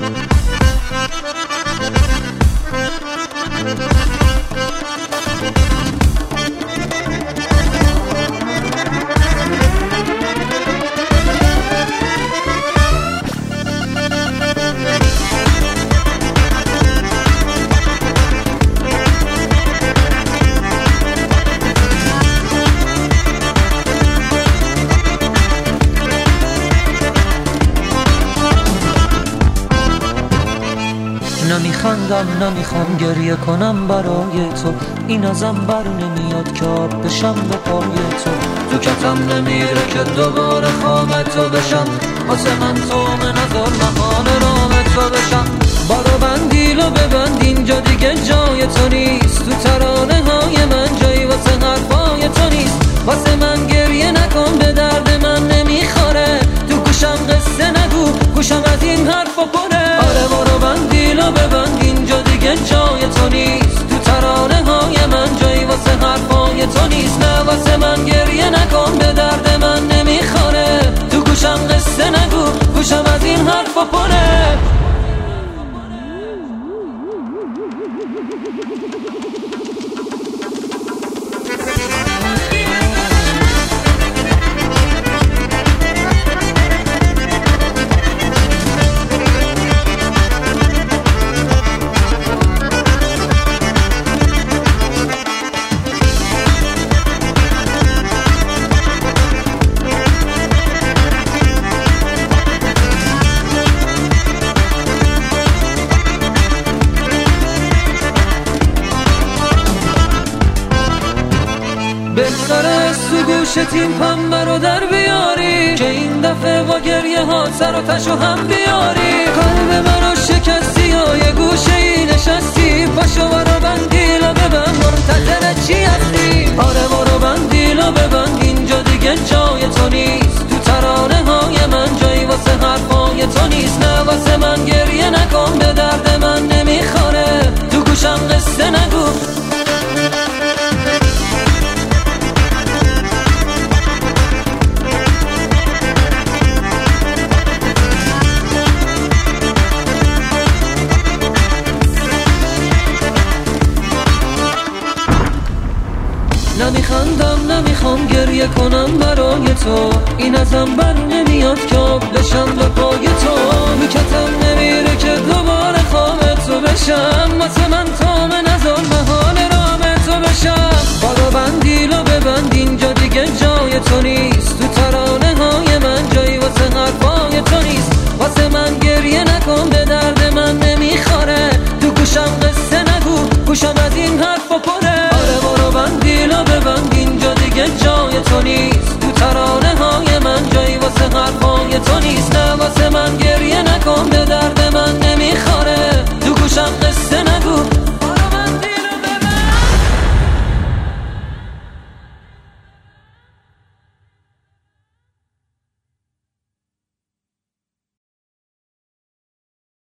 نمیخندم نمیخوام گریه کنم برای تو، این ازم بر نمیاد که آب بشم به پای تو. تو کتم نمیره که دوباره خواب تو بشم، واسه من تو نظر مهان رام تو بشم. بارو بندیلو ببند اینجا دیگه جای تو نیست، تو ترانه های من جایی واسه حرفای تو نیست. واسه من گریه نکن به درد من نمیخوره، تو گوشم قصه نگو گوشم از این حرفا پره. آره بارو بندیلو ببند اینجا دیگه جای تو نیست، تو ترانه های من جایی واسه حرفای تو نیست. نه واسه من گریه نکن به درد من نمیخوره، تو گوشم قصه نگو گوشم از این حرفا پره. بهتره تو گوشت این پنبه رو در بیاری، که این دفعه با گریه ها سر و تشو هم بیاری. قلب منو شکستی و یه گوشه ای نشستی، پاشو برو بندیلو ببند منتظر چی هستی؟ آره برو بندیلو ببند اینجا دیگه جای تو نیست، تو ترانه های من جایی واسه حرفای تو نیست. نه واسه من گریه نکن به درد من نمیخوره، تو گوشم قصه نگو. نمیخندم نمیخوام گریه کنم برای تو، این ازم بر نمیاد که آب بشم به پای تو. میکتم نمیره که دوباره خواب تو بشم، واسه من تام نظر محال رام تو بشم. بارو بندیلو ببند اینجا دیگه جای تو نیست، تو ترانه های من جایی واسه حرفای تو نیست. واسه من گریه نکن به درد من نمیخوره، تو گوشم قصه نگو گوشم از این حرفا پره. آره برو بندیلو ببند اینجا دیگه جای تو نیست، تو ترانه های من جایی واسه حرفای تو نیست. نه واسه من گریه نکن به درد